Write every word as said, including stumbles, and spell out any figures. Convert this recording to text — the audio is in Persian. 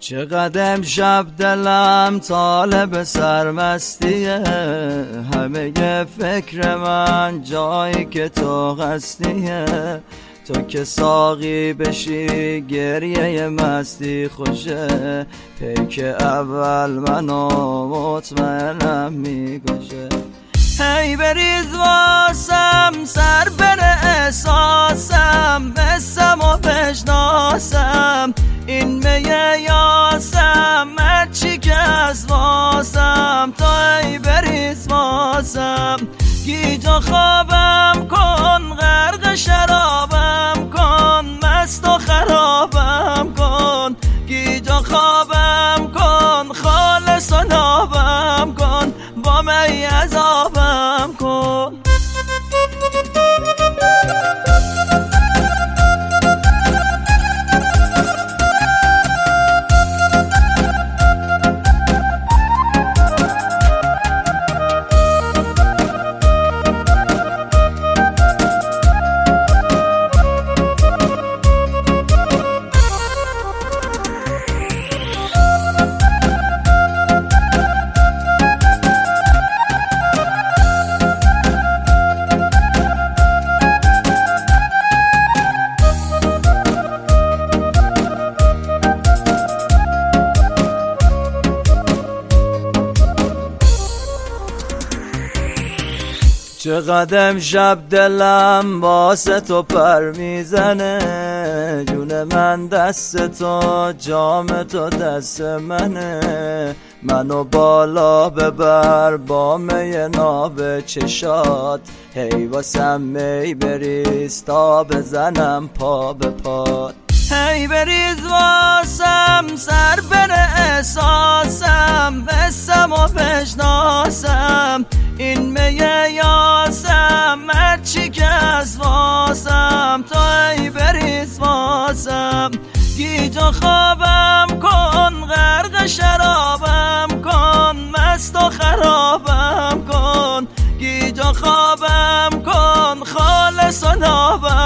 چقدر امشب دلم طالب سرمستیه، همه فکر من جایی که تو هستیه. تو که ساقی بشی گریه مستی خوشه، پیک اول منو مطمئنم میگوشه. هی بریز واسم سر بره احساسم، بسم و بشناسم این میه یاسم، هرچی که از واسم تو ای بریز واسم. گیجا خوابم کن، غرق شرابم کن، مست و خرابم کن. گیجا خوابم کن، خالص و نابم کن، با می عذابم کن. چقدر امشب دلم واسه تو پر میزنه، جون من دست تو، جام تو دست منه. منو بالا ببر با می ناب چشات، هی واسم می بریز تا بزنم پا به پات. هی بریز واسم سر بره احساسم، بسم و بشناسم این میه یاسم، هرچی که از واسم تو ای بریز واسم. گیجا خوابم کن، غرق شرابم کن، مست و خرابم کن. گیجا خوابم کن، خالص و نابم